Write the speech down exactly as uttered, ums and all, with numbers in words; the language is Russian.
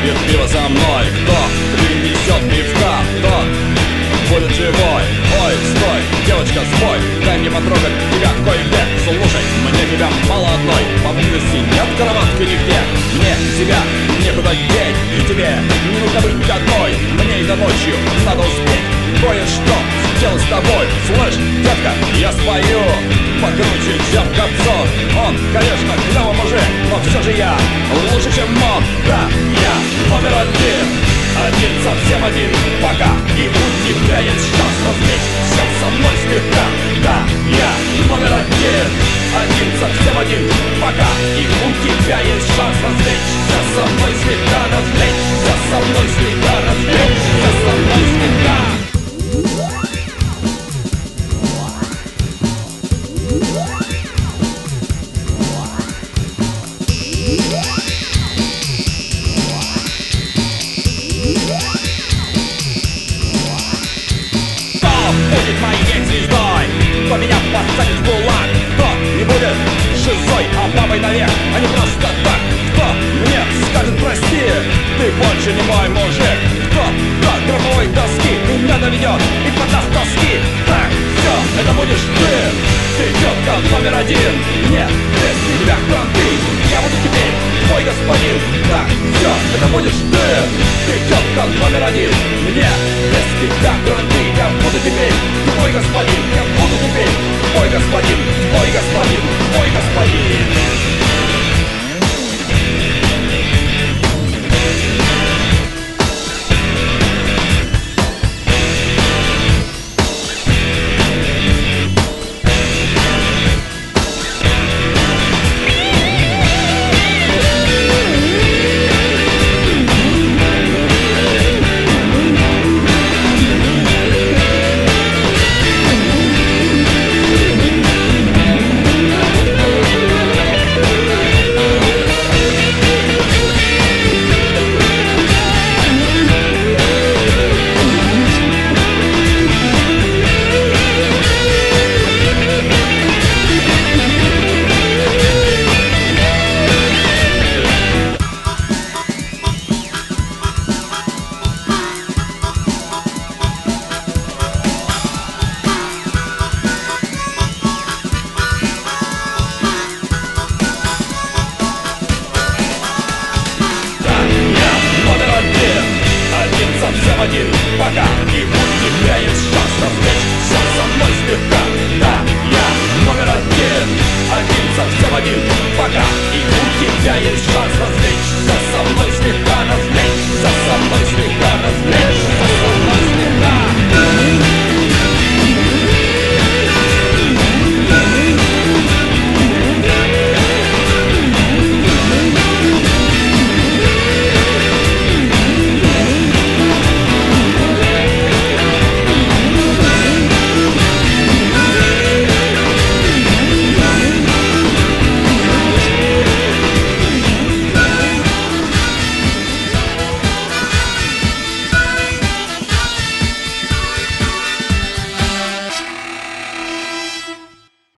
выпьет пиво со мной? Кто принесет пивка? Кто будет живой? Ой, стой, девочка, спой, дай мне потрогать тебя кое-где. Слушай, мне тебя мало одной, поблизости нет кроватки нигде. Мне тебя некуда деть, и тебе не нужно быть одной. Мне и до ночью надо успеть кое-что сделать с тобой. Слышь, детка, я спою покруче, чем Кобзон. Он, конечно, клёвый мужик, но все же я лучше, чем он. Да, я номер один, один совсем один. Пока и у тебя есть шанс развлечься со мной слегка. Да, я номер один, один совсем один. Пока и у тебя есть шанс развлечься со мной слегка. Развлечься со мной слегка, развлечься со мной слегка. Будет моей звездой, кто меня посадит в ГУЛАГ, кто не будет шизой, а бабой навек, а не просто так. Кто мне скажет прости, ты больше не мой мужик. Кто до гробовой доски меня доведет и подаст тоски. Так, все, это будешь ты, ты тетка номер один. Нет, без тебя кранты, я буду теперь твой господин. Так, все, это будешь ты, ты тетка номер один. Нет, без тебя кранты, я буду теперь твой господин, я буду теперь твой господин, твой господин, твой господин.